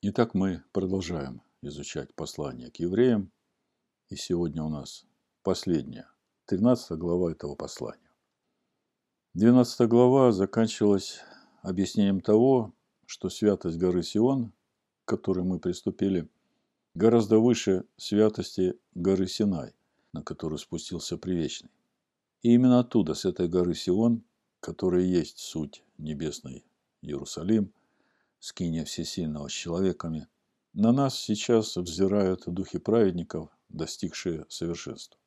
Итак, мы продолжаем изучать послание к евреям, и сегодня у нас последняя, 13 глава этого послания. 12 глава заканчивалась объяснением того, что святость горы Сион, к которой мы приступили, гораздо выше святости горы Синай, на которую спустился Предвечный. И именно оттуда, с этой горы Сион, которая есть суть небесный Иерусалим, скиния всесильного с человеками, на нас сейчас взирают духи праведников, достигшие совершенства.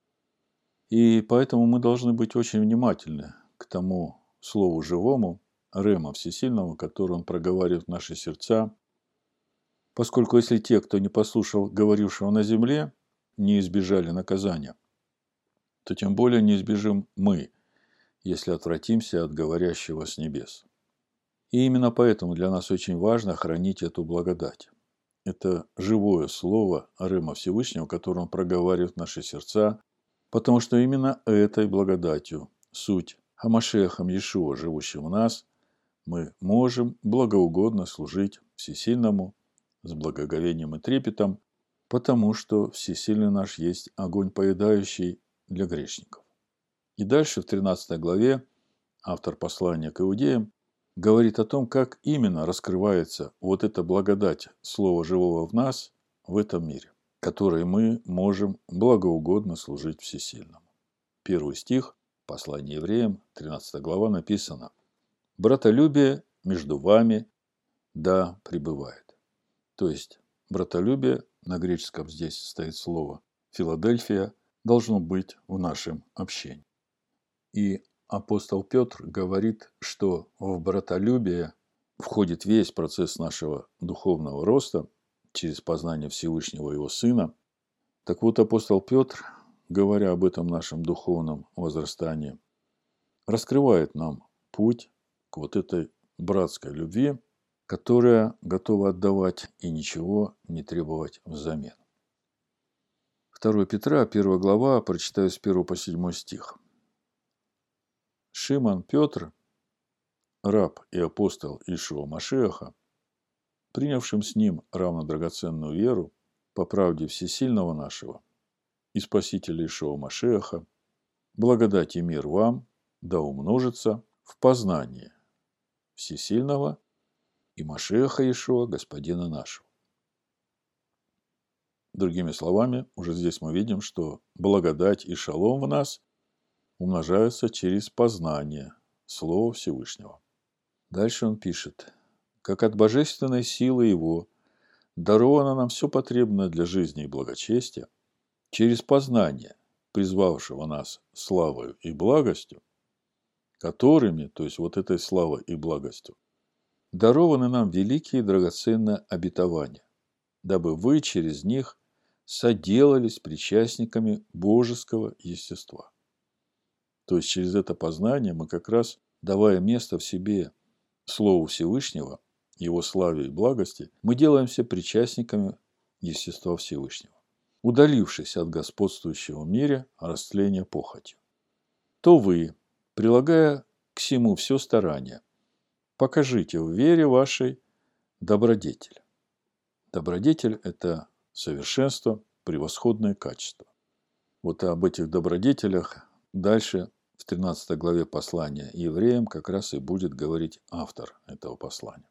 И поэтому мы должны быть очень внимательны к тому слову живому, Рема Всесильного, которое он проговаривает в наши сердца, поскольку если те, кто не послушал говорившего на земле, не избежали наказания, то тем более не избежим мы, если отвратимся от говорящего с небес. И именно поэтому для нас очень важно хранить эту благодать. Это живое слово Рема Всевышнего, которое он проговаривает в наши сердца, потому что именно этой благодатью, суть Хамашехом Иешуа, живущим в нас, мы можем благоугодно служить Всесильному с благоговением и трепетом, потому что Всесильный наш есть огонь поедающий для грешников. И дальше в 13 главе автор послания к иудеям говорит о том, как именно раскрывается вот эта благодать Слова Живого в нас, в этом мире, которой мы можем благоугодно служить Всесильному. Первый стих, послание евреям, 13 глава, написано: «Братолюбие между вами да пребывает». То есть, братолюбие, на греческом здесь стоит слово «Филадельфия», должно быть в нашем общении. И апостол Петр говорит, что в братолюбие входит весь процесс нашего духовного роста через познание Всевышнего Его Сына. Так вот, апостол Петр, говоря об этом нашем духовном возрастании, раскрывает нам путь к вот этой братской любви, которая готова отдавать и ничего не требовать взамен. 2 Петра, 1 глава, прочитаю с 1 по 7 стих. Шимон Петр, раб и апостол Иешуа Машиаха, принявшим с ним равно драгоценную веру по правде Всесильного нашего и Спасителя Иешуа Машиаха, благодать и мир вам да умножится в познании Всесильного и Машиаха Иешуа, Господина нашего. Другими словами, уже здесь мы видим, что благодать и шалом в нас умножаются через познание Слова Всевышнего. Дальше он пишет: «Как от божественной силы Его даровано нам все потребное для жизни и благочестия, через познание, призвавшего нас славою и благостью, которыми, то есть вот этой славой и благостью, дарованы нам великие и драгоценные обетования, дабы вы через них соделались причастниками божеского естества». То есть через это познание мы как раз, давая место в себе Слову Всевышнего, Его славе и благости, мы делаемся причастниками естества Всевышнего, удалившись от господствующего в мире растления похотью. То вы, прилагая к сему все старание, покажите в вере вашей добродетель. Добродетель – это совершенство, превосходное качество. Вот об этих добродетелях дальше в 13 главе послания евреям как раз и будет говорить автор этого послания.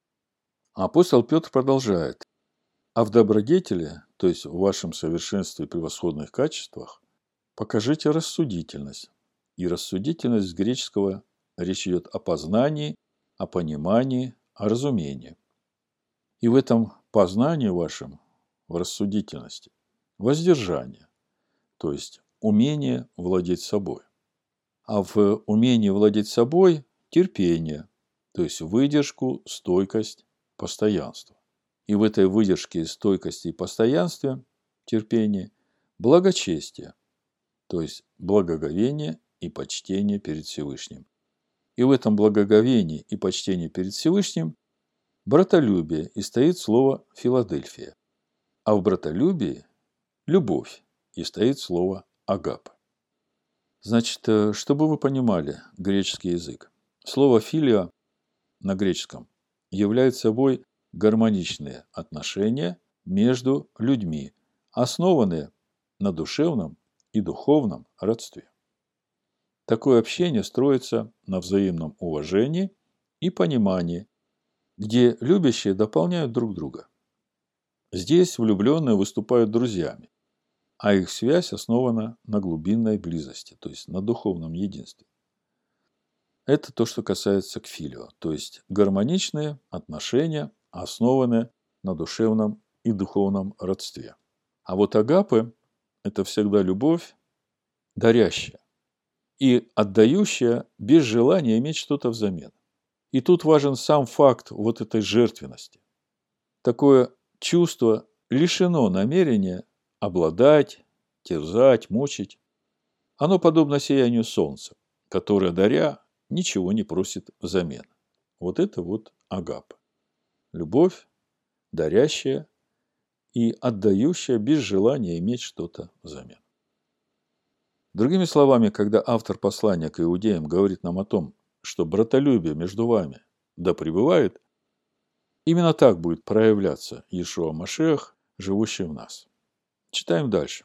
А апостол Петр продолжает: «А в добродетели, то есть в вашем совершенстве и превосходных качествах, покажите рассудительность». И рассудительность с греческого речь идет о познании, о понимании, о разумении. И в этом познании вашем, в рассудительности, воздержание, то есть умение владеть собой. А в умении владеть собой – терпение, то есть выдержку, стойкость, постоянство. И в этой выдержке, стойкости и постоянстве, терпении, благочестие, то есть благоговение и почтение перед Всевышним. И в этом благоговении и почтении перед Всевышним братолюбие, и стоит слово «Филадельфия». А в братолюбии – любовь, и стоит слово «агапе». Значит, чтобы вы понимали греческий язык, слово «филия» на греческом является собой гармоничные отношения между людьми, основанные на душевном и духовном родстве. Такое общение строится на взаимном уважении и понимании, где любящие дополняют друг друга. Здесь влюбленные выступают друзьями, а их связь основана на глубинной близости, то есть на духовном единстве. Это то, что касается кфилио, то есть гармоничные отношения, основанные на душевном и духовном родстве. А вот агапы – это всегда любовь, дарящая и отдающая без желания иметь что-то взамен. И тут важен сам факт вот этой жертвенности. Такое чувство лишено намерения обладать, терзать, мучить. Оно подобно сиянию солнца, которое, даря, ничего не просит взамен. Вот это вот агапа. Любовь, дарящая и отдающая без желания иметь что-то взамен. Другими словами, когда автор послания к иудеям говорит нам о том, что братолюбие между вами да пребывает, именно так будет проявляться Иешуа Машиах, живущий в нас. Читаем дальше.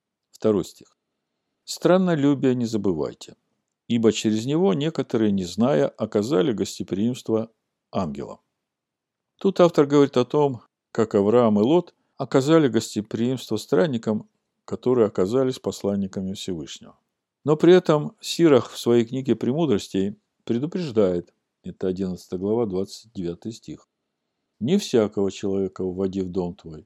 2 стих. «Страннолюбие не забывайте, ибо через него некоторые, не зная, оказали гостеприимство ангелам». Тут автор говорит о том, как Авраам и Лот оказали гостеприимство странникам, которые оказались посланниками Всевышнего. Но при этом Сирах в своей книге «Премудростей» предупреждает, это 11 глава, 29 стих, «Не всякого человека вводи в дом твой,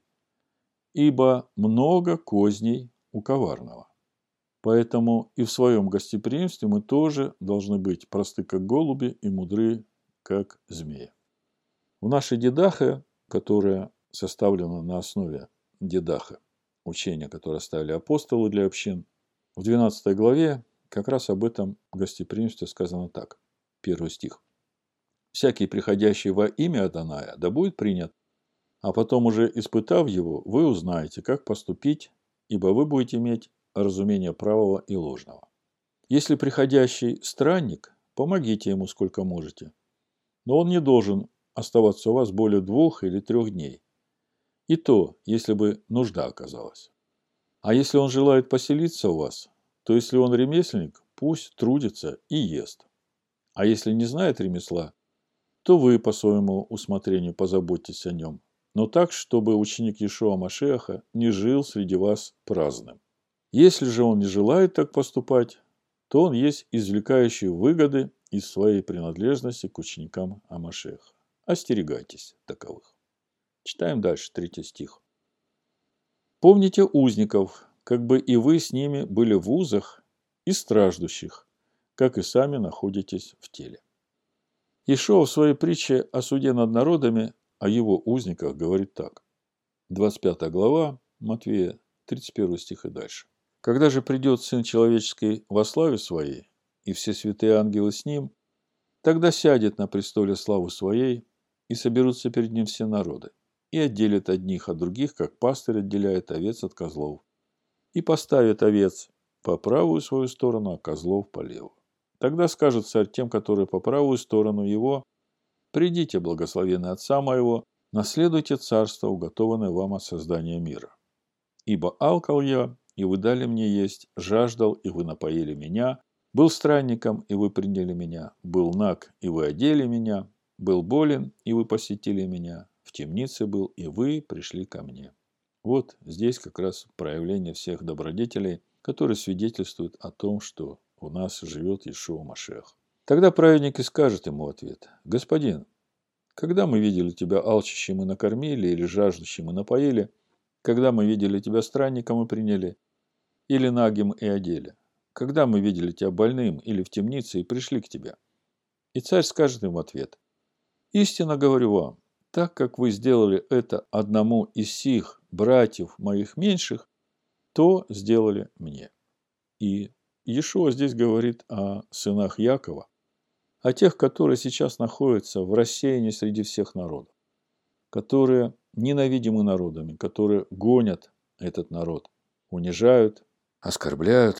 ибо много козней у коварного». Поэтому и в своем гостеприимстве мы тоже должны быть просты, как голуби, и мудры, как змеи. В нашей Дидахе, которая составлена на основе Дидахе, учения, которое оставили апостолы для общин, в 12 главе как раз об этом гостеприимстве сказано так. 1 стих. «Всякий, приходящий во имя Адоная, да будет принят, а потом уже испытав его, вы узнаете, как поступить, ибо вы будете иметь разумение правого и ложного. Если приходящий странник, помогите ему сколько можете, но он не должен оставаться у вас более 2 или 3 дней. И то, если бы нужда оказалась. А если он желает поселиться у вас, то если он ремесленник, пусть трудится и ест. А если не знает ремесла, то вы по своему усмотрению позаботьтесь о нем, но так, чтобы ученик Иешуа Машиаха не жил среди вас праздным. Если же он не желает так поступать, то он есть извлекающий выгоды из своей принадлежности к ученикам Амашеха. Остерегайтесь таковых». Читаем дальше, 3 стих. «Помните узников, как бы и вы с ними были в узах и страждущих, как и сами находитесь в теле». Иешуа в своей притче о суде над народами о его узниках говорит так. 25 глава Матвея, 31 стих и дальше. «Когда же придет Сын Человеческий во славе Своей, и все святые ангелы с Ним, тогда сядет на престоле славы Своей, и соберутся перед Ним все народы, и отделит одних от других, как пастырь отделяет овец от козлов, и поставит овец по правую свою сторону, а козлов по левую. Тогда скажет царь тем, которые по правую сторону его: придите, благословенные Отца моего, наследуйте царство, уготованное вам от создания мира. Ибо алкал я, и вы дали мне есть, жаждал, и вы напоили меня, был странником, и вы приняли меня, был наг, и вы одели меня, был болен, и вы посетили меня, в темнице был, и вы пришли ко мне». Вот здесь как раз проявление всех добродетелей, которые свидетельствуют о том, что у нас живет Иешуа Машиах. Тогда праведник и скажет ему в ответ: «Господин, когда мы видели тебя алчущим и накормили, или жаждущим и напоили? Когда мы видели тебя странником и приняли, или нагим и одели? Когда мы видели тебя больным или в темнице и пришли к тебе?» И царь скажет им в ответ: «Истинно говорю вам, так как вы сделали это одному из сих братьев моих меньших, то сделали мне». И Иешуа здесь говорит о сынах Якова, о тех, которые сейчас находятся в рассеянии среди всех народов, которые ненавидимы народами, которые гонят этот народ, унижают, оскорбляют.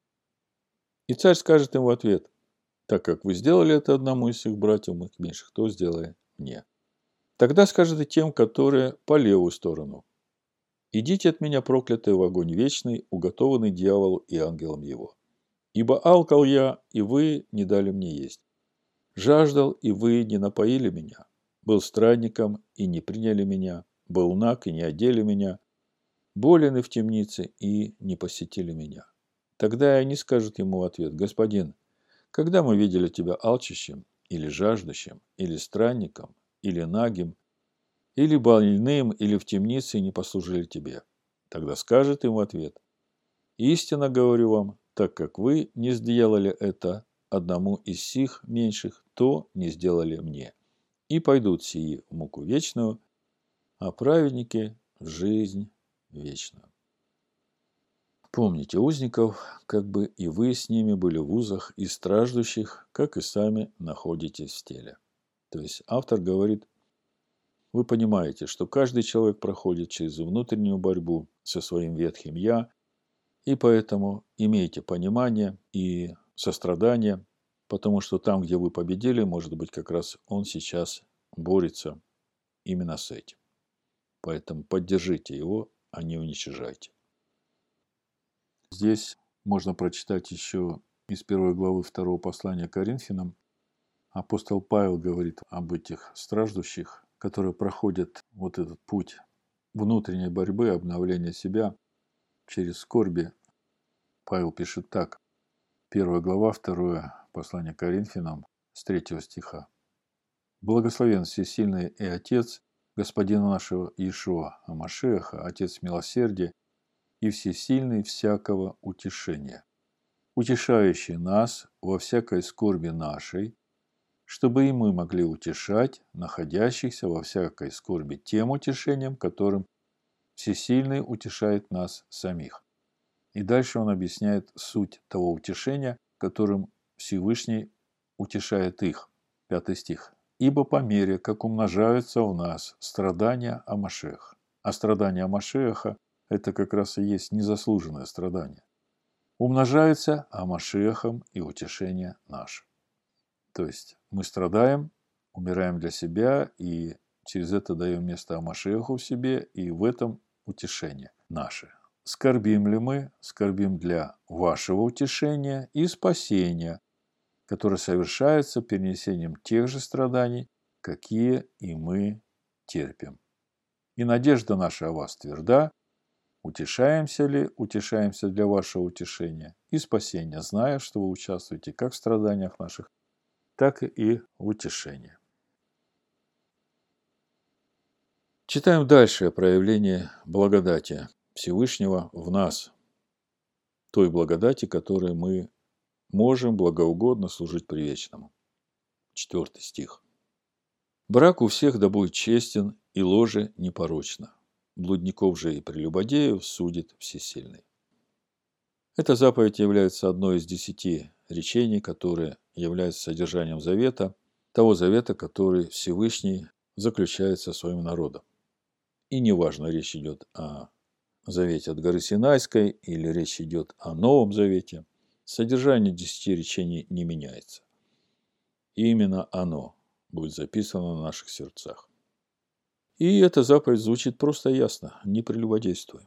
И царь скажет им в ответ: «Так как вы сделали это одному из всех братьев моих меньших, то сделай мне». Тогда скажет и тем, которые по левую сторону: идите от меня, проклятые, в огонь вечный, уготованный дьяволу и ангелам его. Ибо алкал я, и вы не дали мне есть. Жаждал, и вы не напоили меня. Был странником, и не приняли меня. Был наг, и не одели меня. Болен и в темнице, и не посетили меня. Тогда и они скажут ему в ответ: Господин, когда мы видели тебя алчущим, или жаждущим, или странником, или нагим, или больным, или в темнице, и не послужили тебе? Тогда скажет им в ответ: истинно говорю вам, так как вы не сделали это одному из сих меньших, то не сделали мне. И пойдут сии в муку вечную, а праведники в жизнь вечную. Помните узников, как бы и вы с ними были в узах, и страждущих, как и сами находитесь в теле. То есть автор говорит: вы понимаете, что каждый человек проходит через внутреннюю борьбу со своим ветхим «я», и поэтому имейте понимание и сострадание, потому что там, где вы победили, может быть, как раз он сейчас борется именно с этим. Поэтому поддержите его, а не уничтожайте. Здесь можно прочитать еще из 1 главы 2 послания Коринфянам. Апостол Павел говорит об этих страждущих, которые проходят вот этот путь внутренней борьбы, обновления себя через скорби. Павел пишет так. 1 глава 2 послание Коринфянам с 3 стиха. «Благословен всесильный и Отец Господина нашего Иешуа Амашиаха, Отец милосердия и всесильный всякого утешения, утешающий нас во всякой скорби нашей, чтобы и мы могли утешать находящихся во всякой скорби тем утешением, которым всесильный утешает нас самих». И дальше он объясняет суть того утешения, которым Всевышний утешает их. 5 стих. «Ибо по мере, как умножаются в нас страдания о Машиах». А страдания о Машиаха – это как раз и есть незаслуженное страдание. Умножается о Машиахом и утешение наше. То есть мы страдаем, умираем для себя, и через это даем место Амашиаху в себе, и в этом утешение наше. Скорбим ли мы? Скорбим для вашего утешения и спасения, которое совершается перенесением тех же страданий, какие и мы терпим. И надежда наша о вас тверда. Утешаемся ли? Утешаемся для вашего утешения и спасения, зная, что вы участвуете как в страданиях наших, так и в утешении. Читаем дальше о проявлении благодати Всевышнего в нас, той благодати, которой мы можем благоугодно служить привечному. 4 стих. «Брак у всех да будет честен, и ложе непорочно. Блудников же и прелюбодеев судит всесильный». Эта заповедь является одной из 10 речений, которые являются содержанием завета, того завета, который Всевышний заключает со своим народом. И неважно, речь идет о завете от горы Синайской или речь идет о Новом Завете, содержание 10 речений не меняется. И именно оно будет записано на наших сердцах. И эта заповедь звучит просто и ясно: не прелюбодействуй.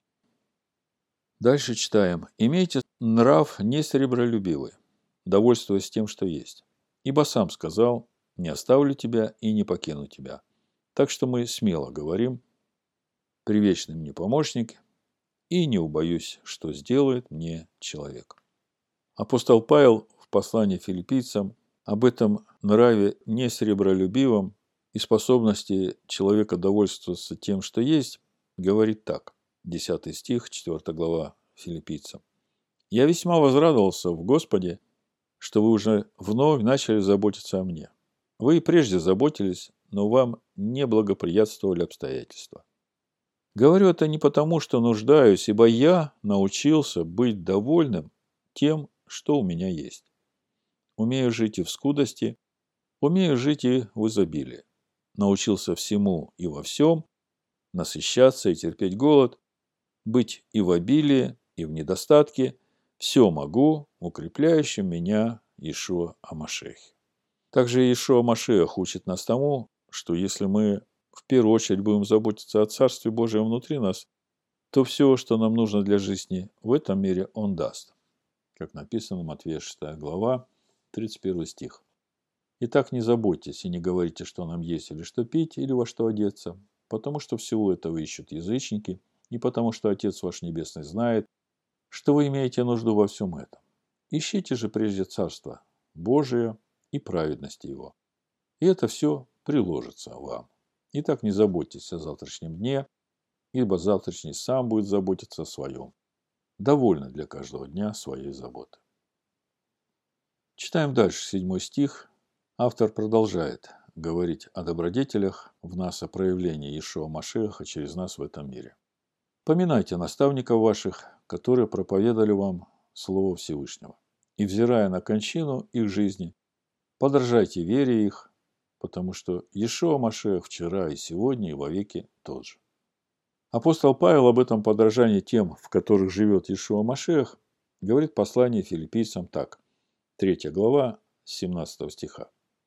Дальше читаем. «Имейте нрав не сребролюбивый, довольствуясь тем, что есть. Ибо сам сказал: не оставлю тебя и не покину тебя». Так что мы смело говорим: «Привечный мне помощник, и не убоюсь, что сделает мне человек». Апостол Павел в послании филиппийцам об этом нраве не сребролюбивом и способности человека довольствоваться тем, что есть, говорит так. 10 стих, 4 глава филиппийцам. «Я весьма возрадовался в Господе, что вы уже вновь начали заботиться о мне. Вы и прежде заботились, но вам не благоприятствовали обстоятельства. Говорю это не потому, что нуждаюсь, ибо я научился быть довольным тем, что у меня есть. Умею жить и в скудости, умею жить и в изобилии. Научился всему и во всем, насыщаться и терпеть голод, быть и в обилии, и в недостатке. Все могу в укрепляющем меня Иешуа Амашиахе». Также Иешуа Машиах учит нас тому, что если мы в первую очередь будем заботиться о Царстве Божьем внутри нас, то все, что нам нужно для жизни в этом мире, Он даст. Как написано в Матфея 6 глава, 31 стих. «Итак, не заботьтесь и не говорите, что нам есть или что пить, или во что одеться, потому что всего этого ищут язычники, и потому что Отец ваш Небесный знает, что вы имеете нужду во всем этом. Ищите же прежде Царство Божие и праведности Его, и это все приложится вам. Итак, не заботьтесь о завтрашнем дне, ибо завтрашний сам будет заботиться о своем. Довольно для каждого дня своей заботы». Читаем дальше 7 стих. Автор продолжает говорить о добродетелях в нас, о проявлении Иешуа Машиаха через нас в этом мире. «Поминайте наставников ваших, которые проповедали вам Слово Всевышнего, и, взирая на кончину их жизни, подражайте вере их, потому что Иешуа Машиах вчера и сегодня и вовеки тот же». Апостол Павел об этом подражании тем, в которых живет Иешуа Машиах, говорит в послании филиппийцам так. 3 глава, 17 стиха.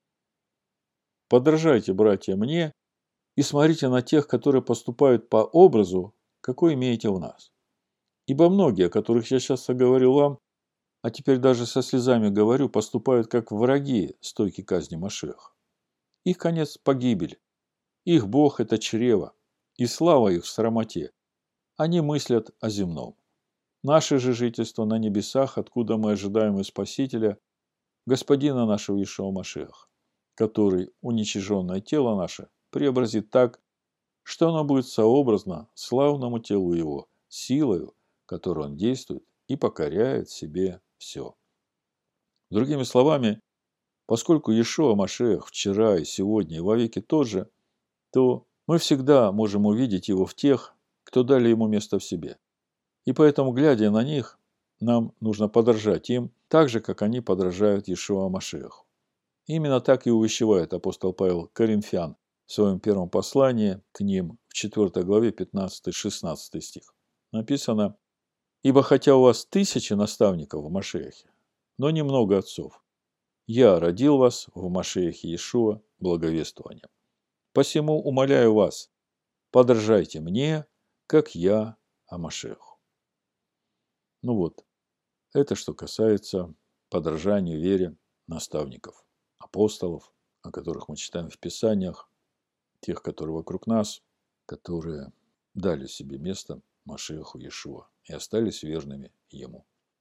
«Подражайте, братья, мне и смотрите на тех, которые поступают по образу, какой имеете в нас. Ибо многие, о которых я сейчас говорил вам, а теперь даже со слезами говорю, поступают как враги стойки казни Машиаха. Их конец – погибель. Их Бог – это чрево, и слава их в срамоте. Они мыслят о земном. Наше же жительство на небесах, откуда мы ожидаем и Спасителя, Господина нашего Иешуа Машиаха, который уничиженное тело наше преобразит так, что оно будет сообразно славному телу Его, силою, которой Он действует и покоряет себе все». Другими словами, поскольку Иешуа Машиах вчера и сегодня и вовеки тот же, то мы всегда можем увидеть Его в тех, кто дали Ему место в себе. И поэтому, глядя на них, нам нужно подражать им так же, как они подражают Иешуа Машиаху. Именно так и увещевает апостол Павел Коринфян в своем первом послании к ним в 4 главе 15-16 стих. Написано: «Ибо хотя у вас 1000 наставников в Машиахе, но немного отцов, я родил вас в Машиахе Иешуа благовествованием. Посему умоляю вас, подражайте мне, как я о Машиаху». Ну вот, это что касается подражания вере наставников, апостолов, о которых мы читаем в Писаниях, тех, которые вокруг нас, которые дали себе место Машиаху Иешуа и остались верными Ему.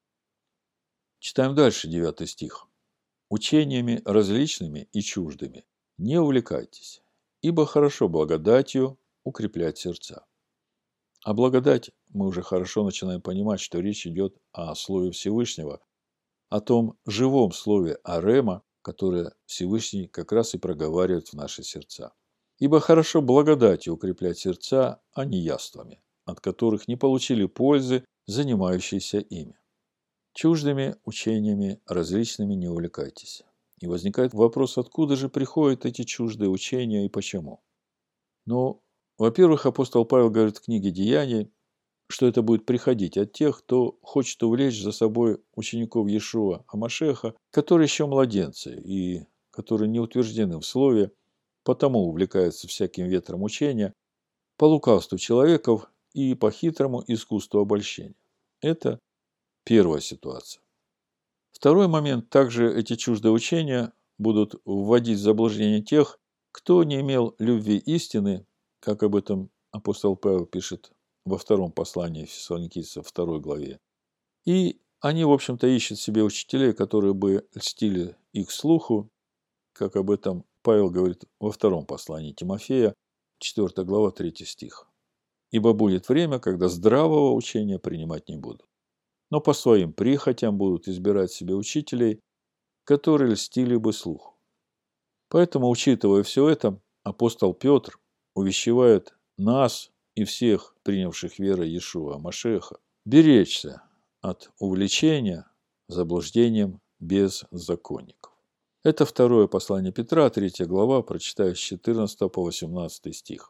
Читаем дальше 9 стих. «Учениями различными и чуждыми не увлекайтесь, ибо хорошо благодатью укреплять сердца». А благодать мы уже хорошо начинаем понимать, что речь идет о Слове Всевышнего, о том живом Слове Арема, которое Всевышний как раз и проговаривает в наши сердца. «Ибо хорошо благодатью укреплять сердца, а не яствами, от которых не получили пользы занимающиеся ими. Чуждыми учениями различными не увлекайтесь». И возникает вопрос, откуда же приходят эти чуждые учения и почему. Ну, во-первых, апостол Павел говорит в книге «Деяний», что это будет приходить от тех, кто хочет увлечь за собой учеников Иешуа Машиаха, которые еще младенцы и которые не утверждены в слове, потому увлекаются всяким ветром учения, по лукавству человеков и по хитрому искусству обольщения. Это первая ситуация. Второй момент. Также эти чуждые учения будут вводить в заблуждение тех, кто не имел любви истины, как об этом апостол Павел пишет во втором послании Фессалоникийцам, 2 главе. И они, в общем-то, ищут себе учителей, которые бы льстили их слуху, как об этом Павел говорит во втором послании Тимофея, 4 глава, 3 стих. «Ибо будет время, когда здравого учения принимать не будут, но по своим прихотям будут избирать себе учителей, которые льстили бы слуху». Поэтому, учитывая все это, апостол Петр увещевает нас и всех, принявших веру Иешуа Машиаха, беречься от увлечения заблуждением беззаконников. Это второе послание Петра, 3 глава, прочитаю с 14 по 18 стих.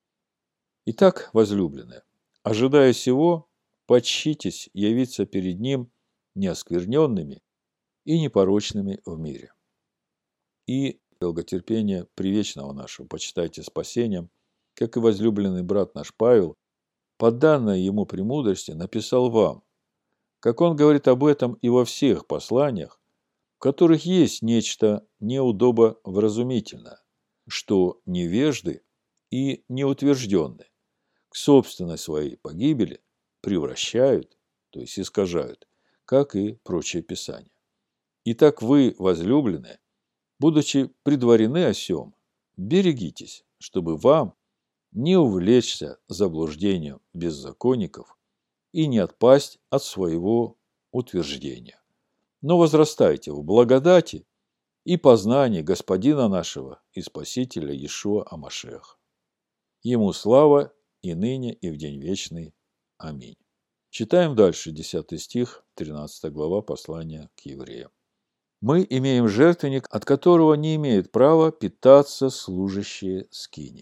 «Итак, возлюбленные, ожидая сего, почтитесь явиться перед Ним неоскверненными и непорочными в мире. И долготерпения привечного нашего почитайте спасением, как и возлюбленный брат наш Павел, по данной ему премудрости, написал вам, как он говорит об этом и во всех посланиях, в которых есть нечто неудобовразумительное, что невежды и неутвержденные к собственной своей погибели превращают, то есть искажают, как и прочее Писание. Итак, вы, возлюбленные, будучи предварены о сем, берегитесь, чтобы вам не увлечься заблуждением беззаконников и не отпасть от своего утверждения. Но возрастайте в благодати и познании Господина нашего и Спасителя Иешуа Амашеха. Ему слава и ныне, и в день вечный. Аминь. Читаем дальше 10 стих, 13 глава послания к евреям. Мы имеем жертвенник, от которого не имеют права питаться служащие скини.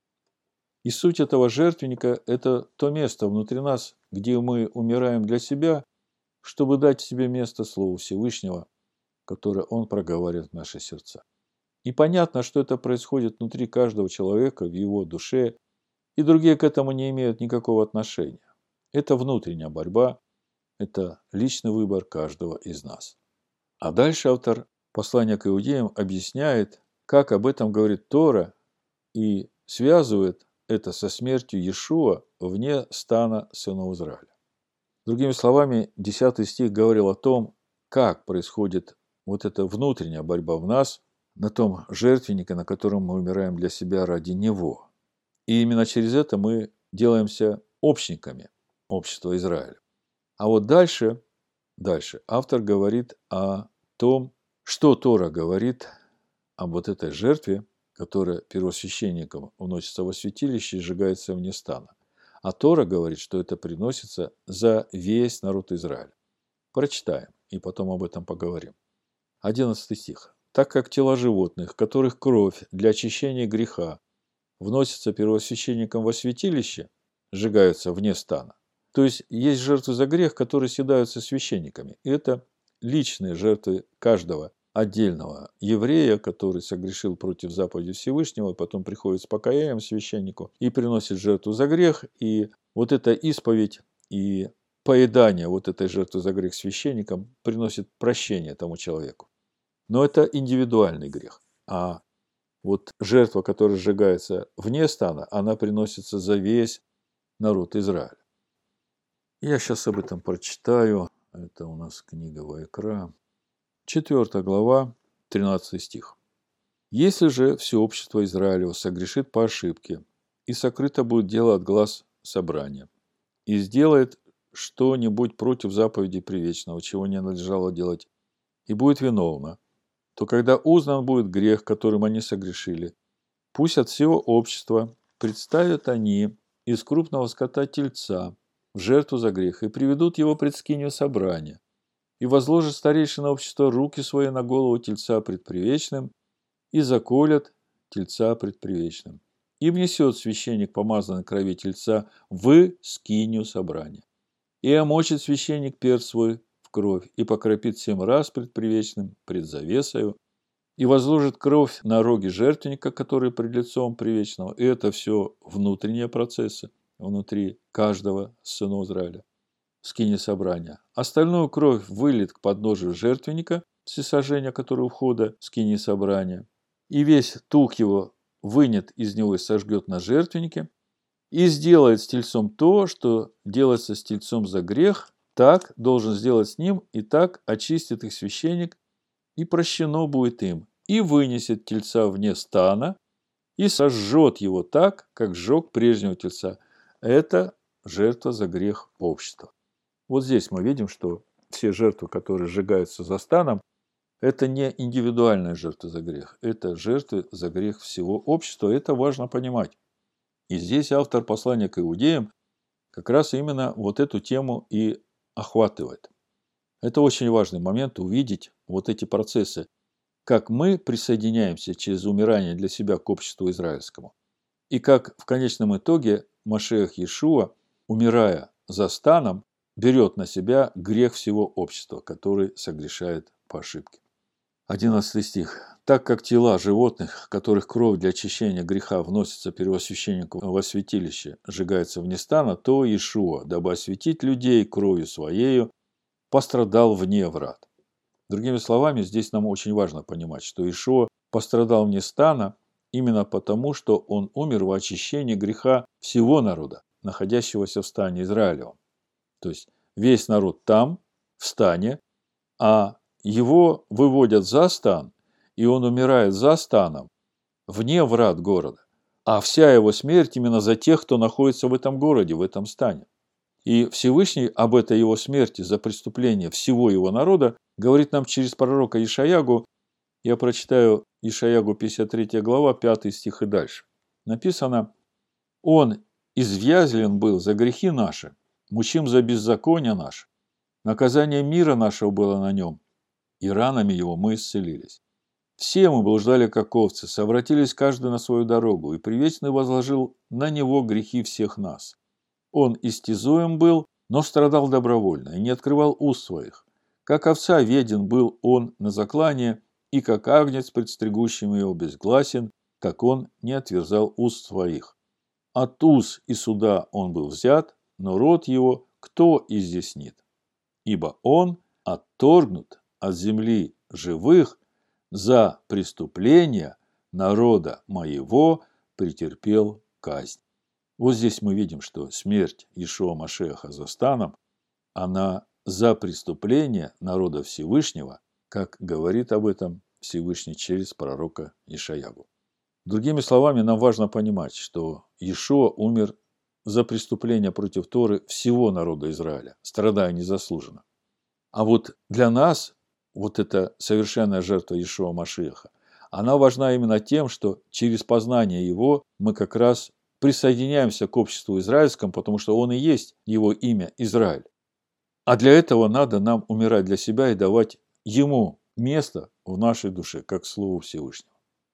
И суть этого жертвенника – это то место внутри нас, где мы умираем для себя, чтобы дать себе место Слову Всевышнего, которое Он проговаривает в наши сердца. И понятно, что это происходит внутри каждого человека, в его душе, и другие к этому не имеют никакого отношения. Это внутренняя борьба, это личный выбор каждого из нас. А дальше автор послания к иудеям объясняет, как об этом говорит Тора и связывает это со смертью Иешуа вне стана сынов Израиля. Другими словами, 10 стих говорил о том, как происходит вот эта внутренняя борьба в нас, на том жертвеннике, на котором мы умираем для себя ради Него. И именно через это мы делаемся общниками общества Израиля. А вот дальше автор говорит о том, что Тора говорит об вот этой жертве, которая первосвященником уносится во святилище и сжигается вне стана. А Тора говорит, что это приносится за весь народ Израиля. Прочитаем и потом об этом поговорим. 11 стих. «Так как тела животных, которых кровь для очищения греха вносится первосвященником во святилище, сжигаются вне стана». То есть, есть жертвы за грех, которые съедаются священниками. И это личные жертвы каждого отдельного еврея, который согрешил против заповеди Всевышнего, потом приходит с покаянием священнику и приносит жертву за грех. И вот эта исповедь и поедание вот этой жертвы за грех священником приносит прощение тому человеку. Но это индивидуальный грех. А вот жертва, которая сжигается вне стана, она приносится за весь народ Израиля. Я сейчас об этом прочитаю. Это у нас книга Ваикра. 4 глава, 13 стих. «Если же все общество Израилева согрешит по ошибке, и сокрыто будет дело от глаз собрания, и сделает что-нибудь против заповеди привечного, чего не надлежало делать, и будет виновна, то когда узнан будет грех, которым они согрешили, пусть от всего общества представят они из крупного скота тельца в жертву за грех и приведут его пред скинию собрания, и возложит старейшина общества руки свои на голову тельца пред привечным, и заколят тельца пред привечным. И внесет священник помазанной крови тельца в скинию собрания. И омочит священник перст свой в кровь, и покропит 7 раз пред привечным, пред завесою, и возложит кровь на роги жертвенника, который пред лицом привечного. И это все внутренние процессы, внутри каждого сына Израиля. Скинии собрания. Остальную кровь вылит к подножию жертвенника, всесожжения, который у входа в скинии собрания, и весь тук его вынет из него и сожгет на жертвеннике, и сделает с тельцом то, что делается с тельцом за грех, так должен сделать с ним, и так очистит их священник, и прощено будет им, и вынесет тельца вне стана, и сожжет его так, как сжег прежнего тельца. Это жертва за грех общества. Вот здесь мы видим, что все жертвы, которые сжигаются за станом, это не индивидуальная жертва за грех, это жертвы за грех всего общества, это важно понимать. И здесь автор послания к иудеям как раз именно вот эту тему и охватывает. Это очень важный момент увидеть вот эти процессы, как мы присоединяемся через умирание для себя к обществу израильскому, и как в конечном итоге Машиах Иешуа, умирая за станом, берет на себя грех всего общества, который согрешает по ошибке. 11 стих. «Так как тела животных, которых кровь для очищения греха вносится первосвященнику во святилище, сжигается вне стана, то Иешуа, дабы осветить людей кровью Своею, пострадал вне врат». Другими словами, здесь нам очень важно понимать, что Иешуа пострадал вне стана именно потому, что Он умер во очищении греха всего народа, находящегося в стане Израилевом. То есть весь народ там, в стане, а его выводят за стан, и он умирает за станом, вне врат города. А вся его смерть именно за тех, кто находится в этом городе, в этом стане. И Всевышний об этой его смерти за преступление всего его народа говорит нам через пророка Ишаягу. Я прочитаю Ишаягу 53 глава, 5 стих и дальше. Написано: «Он извязлен был за грехи наши, мучим за беззаконие наше. Наказание мира нашего было на нем, и ранами его мы исцелились. Все мы блуждали, как овцы, совратились каждый на свою дорогу, и Предвечный возложил на него грехи всех нас. Он истязуем был, но страдал добровольно, и не открывал уст своих. Как овца веден был он на заклание, и как агнец, предстригущим его, безгласен, как он не отверзал уст своих. От уз и суда он был взят, но рот его кто изъяснит? Ибо он отторгнут от земли живых, за преступление народа моего претерпел казнь». Вот здесь мы видим, что смерть Иешуа Машеха за станом, она за преступление народа Всевышнего, как говорит об этом Всевышний через пророка Ишаягу. Другими словами, нам важно понимать, что Иешуа умер за преступление против Торы всего народа Израиля, страдая незаслуженно. А вот для нас вот эта совершенная жертва Иешуа Машеха, она важна именно тем, что через познание его мы как раз присоединяемся к обществу израильскому, потому что он и есть его имя Израиль. А для этого надо нам умирать для себя и давать ему место в нашей душе, как Слову Всевышнего.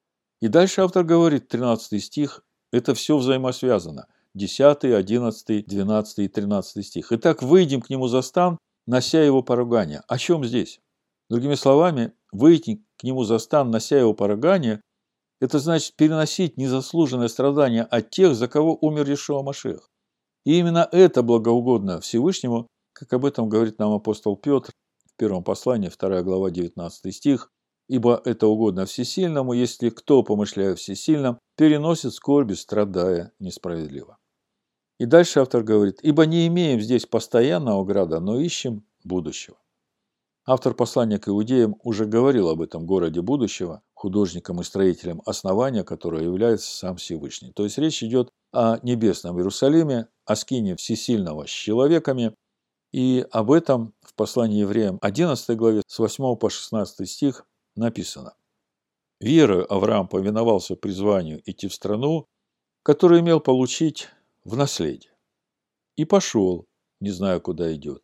И дальше автор говорит, 13 стих, это все взаимосвязано. 10, 11, 12 и 13 стих. «Итак, выйдем к нему за стан, нося его поругание». О чем здесь? Другими словами, выйти к нему за стан, нося его поругание, это значит переносить незаслуженное страдание от тех, за кого умер Иешуа Машех. И именно это благоугодно Всевышнему, как об этом говорит нам апостол Петр в первом послании, 2 глава, 19 стих. «Ибо это угодно всесильному, если кто, помышляя всесильном, переносит скорби, страдая несправедливо». И дальше автор говорит: «Ибо не имеем здесь постоянного града, но ищем будущего». Автор послания к иудеям уже говорил об этом городе будущего, художником и строителем основания, которое является сам Всевышний. То есть речь идет о небесном Иерусалиме, о скине всесильного с человеками. И об этом в послании евреям 11 главе с 8 по 16 стих написано: «Верою Авраам повиновался призванию идти в страну, которую имел получить в наследие, и пошел, не зная, куда идет.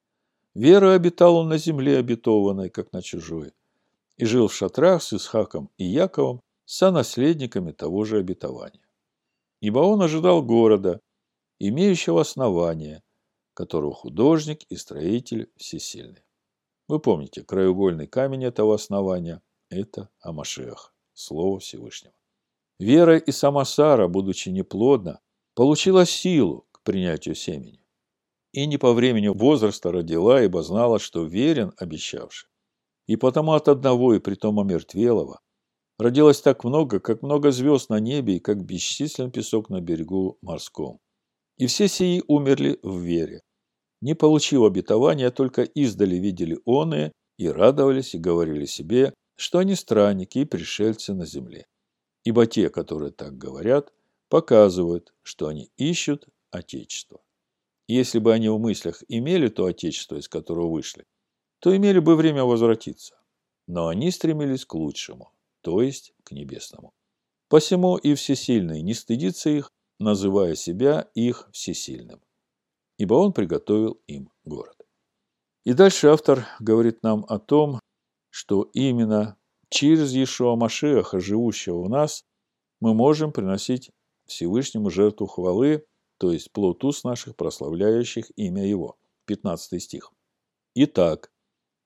Верою обитал он на земле обетованной, как на чужой, и жил в шатрах с Исхаком и Яковом, сонаследниками того же обетования. Ибо он ожидал города, имеющего основание, которого художник и строитель всесильный». Вы помните, краеугольный камень этого основания – это Амашиах, Слово Всевышнего. Вера и сама Сара, будучи неплодна, получила силу к принятию семени. И не по времени возраста родила, ибо знала, что верен обещавший. И потому от одного, и притом омертвелого, родилось так много, как много звезд на небе, и как бесчислен песок на берегу морском. И все сии умерли в вере, не получив обетования, только издали видели оные, и радовались, и говорили себе, что они странники и пришельцы на земле. Ибо те, которые так говорят, показывают, что они ищут Отечество. И если бы они в мыслях имели то Отечество, из которого вышли, то имели бы время возвратиться. Но они стремились к лучшему, то есть к небесному. Посему и всесильный не стыдится их, называя себя их всесильным, ибо он приготовил им город. И дальше автор говорит нам о том, что именно через Иешуа Машеха, живущего в нас, мы можем приносить Всевышнему жертву хвалы, то есть плод уст наших, прославляющих имя Его. 15 стих. «Итак,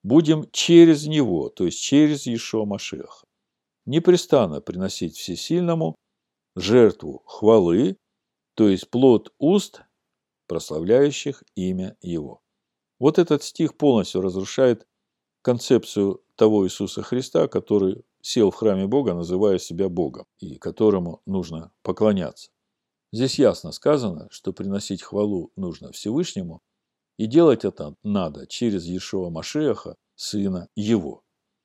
будем через Него, то есть через Иешуа Машиаха, непрестанно приносить Всесильному жертву хвалы, то есть плод уст, прославляющих имя Его. Вот этот стих полностью разрушает концепцию того Иисуса Христа, который сел в храме Бога, называя себя Богом, и которому нужно поклоняться. Здесь ясно сказано, что приносить хвалу нужно Всевышнему, и делать это надо через Иешуа Машиаха, Сына Его.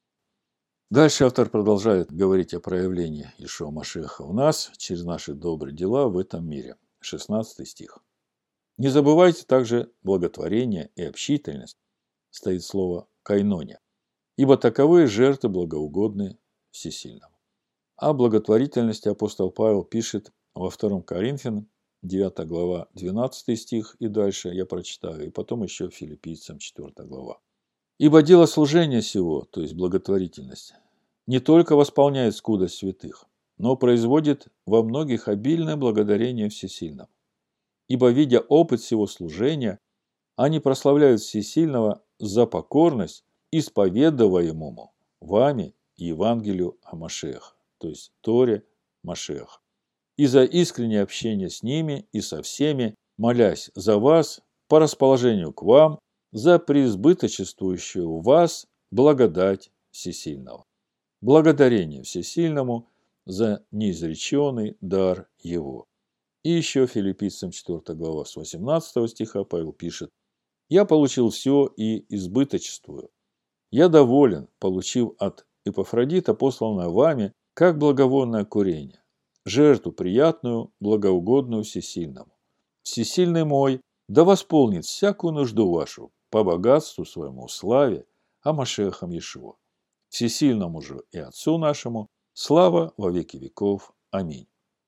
Дальше автор продолжает говорить о проявлении Иешуа Машиаха в нас, через наши добрые дела в этом мире. 16 стих. Не забывайте также благотворение и общительность, стоит слово «кайнония», ибо таковые жертвы благоугодны Всесильному. О благотворительности апостол Павел пишет во 2 Коринфянам, 9 глава, 12 стих и дальше я прочитаю, и потом еще Филиппийцам, 4 глава. «Ибо дело служения сего, то есть благотворительность, не только восполняет скудость святых, но производит во многих обильное благодарение Всесильному. Ибо, видя опыт всего служения, они прославляют Всесильного за покорность исповедуемому вами Евангелию о Машиахе, то есть Торе Машиаха, и за искреннее общение с ними и со всеми, молясь за вас по расположению к вам, за преизбыточествующую в вас благодать Всесильного. Благодарение Всесильному за неизреченный дар Его». И еще Филиппийцам 4 глава с 18 стиха Павел пишет: «Я получил все и избыточествую. Я доволен, получив от Эпафродита, посланное вами, как благовонное курение, жертву приятную, благоугодную Всесильному. Всесильный мой да восполнит всякую нужду вашу по богатству своему в славе о Машиахе Иешуа. Всесильному же и Отцу нашему слава во веки веков. Аминь».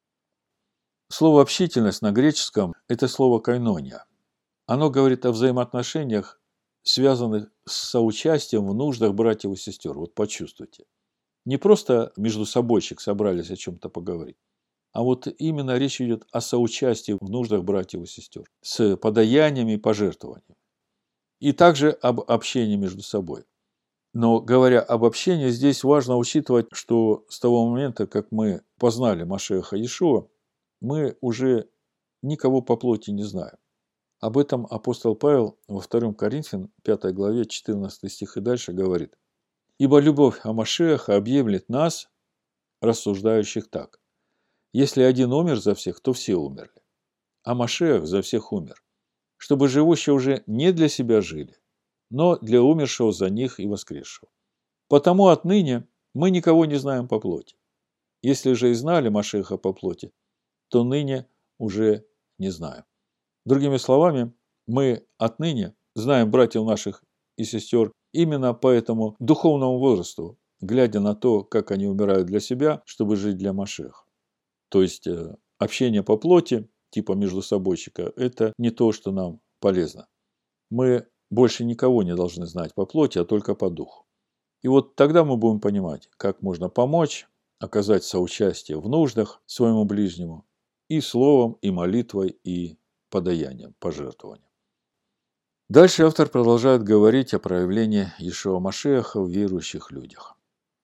Слово «общительность» на греческом – это слово «кайнония». Оно говорит о взаимоотношениях, связанных с соучастием в нуждах братьев и сестер. Вот почувствуйте. Не просто между собойчик собрались о чем-то поговорить, а вот именно речь идет о соучастии в нуждах братьев и сестер с подаяниями и пожертвованиями. И также об общении между собой. Но говоря об общении, здесь важно учитывать, что с того момента, как мы познали Машиаха Иешуа, мы уже никого по плоти не знаем. Об этом апостол Павел во 2 Коринфянам 5 главе 14 стих и дальше говорит: «Ибо любовь о Машиаха объемлет нас, рассуждающих так: если один умер за всех, то все умерли, а Машиах за всех умер, чтобы живущие уже не для себя жили, но для умершего за них и воскресшего. Потому отныне мы никого не знаем по плоти. Если же и знали Машиаха по плоти, то ныне уже не знаем». Другими словами, мы отныне знаем братьев наших и сестер именно по этому духовному возрасту, глядя на то, как они умирают для себя, чтобы жить для Машиаха. То есть, общение по плоти, типа между собойчика, это не то, что нам полезно. Мы больше никого не должны знать по плоти, а только по духу. И вот тогда мы будем понимать, как можно помочь, оказать соучастие в нуждах своему ближнему и словом, и молитвой, и подаянием, пожертвованием. Дальше автор продолжает говорить о проявлении Иешуа Машиаха в верующих людях.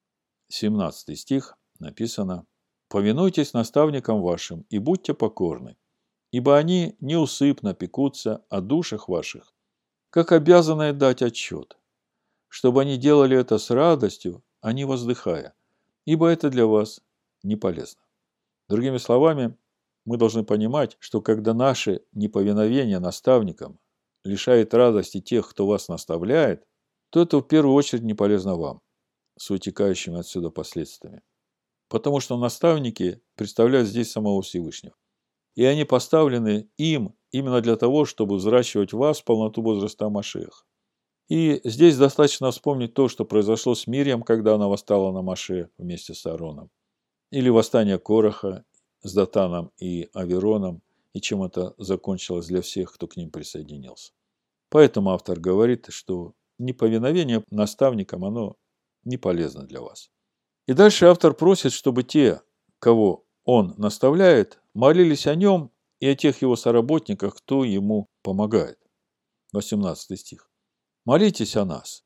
17 стих написано: «Повинуйтесь наставникам вашим и будьте покорны, ибо они неусыпно пекутся о душах ваших, как обязанные дать отчет, чтобы они делали это с радостью, а не воздыхая, ибо это для вас не полезно». Другими словами, мы должны понимать, что когда наше неповиновение наставникам лишает радости тех, кто вас наставляет, то это в первую очередь не полезно вам, с вытекающими отсюда последствиями. Потому что наставники представляют здесь самого Всевышнего. И они поставлены им именно для того, чтобы взращивать в вас полноту возраста Машиаха. И здесь достаточно вспомнить то, что произошло с Мирьям, когда она восстала на Моше вместе с Аароном. Или восстание Кораха с Датаном и Авероном, и чем это закончилось для всех, кто к ним присоединился. Поэтому автор говорит, что неповиновение наставникам, оно не полезно для вас. И дальше автор просит, чтобы те, кого он наставляет, молились о нем и о тех его соработниках, кто ему помогает. 18 стих. «Молитесь о нас,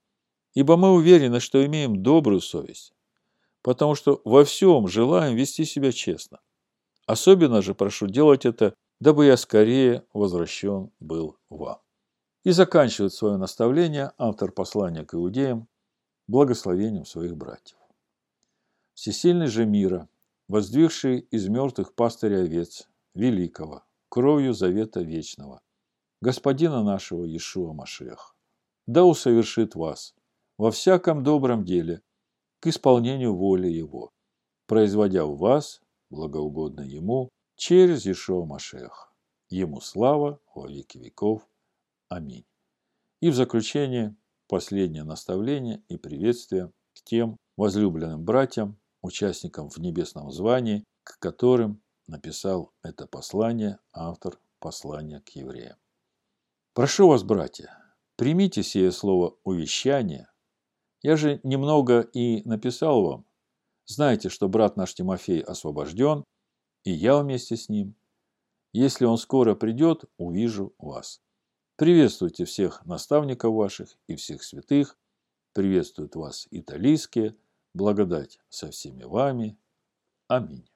Ибо мы уверены, что имеем добрую совесть, потому что во всем желаем вести себя честно. Особенно же прошу делать это, дабы я скорее возвращен был вам. И заканчивает свое наставление автор послания к иудеям благословением своих братьев. Всесильный же мира, воздвигший из мертвых пастыря овец, великого, кровью завета вечного, Господина нашего Иешуа Машиаха, да усовершит вас во всяком добром деле к исполнению воли Его, производя в вас благоугодно Ему через Иешуа Машиаха. Ему слава во веки веков. Аминь. И в заключение последнее наставление и приветствие к тем возлюбленным братьям, участникам в небесном звании, к которым написал это послание автор послания к евреям. Прошу вас, братья, примите сие слово увещания. Я же немного и написал вам. Знайте, что брат наш Тимофей освобожден, и я вместе с ним. Если он скоро придет, увижу вас. Приветствуйте всех наставников ваших и всех святых. Приветствуют вас италийские. Благодать со всеми вами. Аминь.